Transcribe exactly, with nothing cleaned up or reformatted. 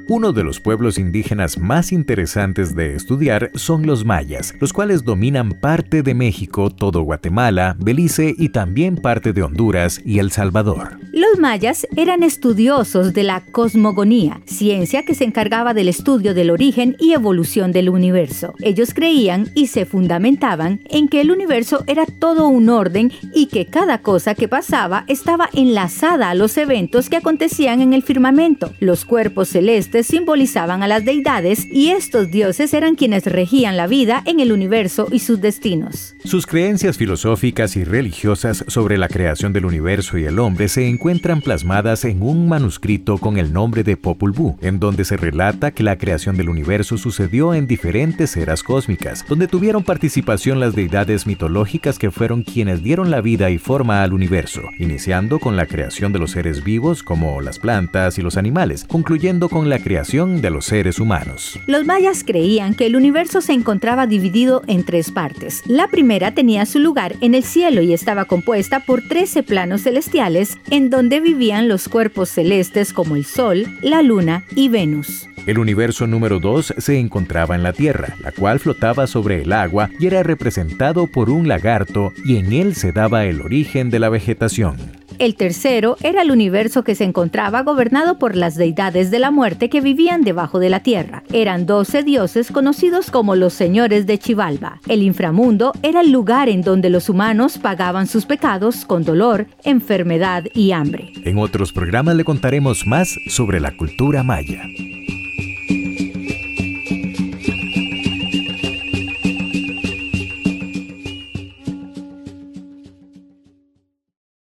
Uno de los pueblos indígenas más interesantes de estudiar son los mayas, los cuales dominan parte de México, todo Guatemala, Belice y también parte de Honduras y El Salvador. Los mayas eran estudiosos de la cosmogonía, ciencia que se encargaba del estudio del origen y evolución del universo. Ellos creían y se fundamentaban en que el universo era todo un orden y que cada cosa que pasaba estaba enlazada a los eventos que acontecían en el firmamento. Los cuerpos celestes simbolizaban a las deidades y estos dioses eran quienes regían la vida en el universo y sus destinos. Sus creencias filosóficas y religiosas sobre la creación del universo y el hombre se encuentran plasmadas en un manuscrito con el nombre de Popol Vuh, en donde se relata que la creación del universo sucedió en diferentes eras cósmicas, donde tuvieron participación las deidades mitológicas que fueron quienes dieron la vida y forma al universo, iniciando con la creación de los seres vivos como las plantas y los animales, concluyendo con la creación de los seres humanos. Los mayas creían que el universo se encontraba dividido en tres partes. La primera tenía su lugar en el cielo y estaba compuesta por trece planos celestiales en donde vivían los cuerpos celestes como el Sol, la Luna y Venus. El universo número dos se encontraba en la Tierra, la cual flotaba sobre el agua y era representado por un lagarto, y en él se daba el origen de la vegetación. El tercero era el universo que se encontraba gobernado por las deidades de la muerte que vivían debajo de la tierra. Eran doce dioses conocidos como los señores de Xibalba. El inframundo era el lugar en donde los humanos pagaban sus pecados con dolor, enfermedad y hambre. En otros programas le contaremos más sobre la cultura maya.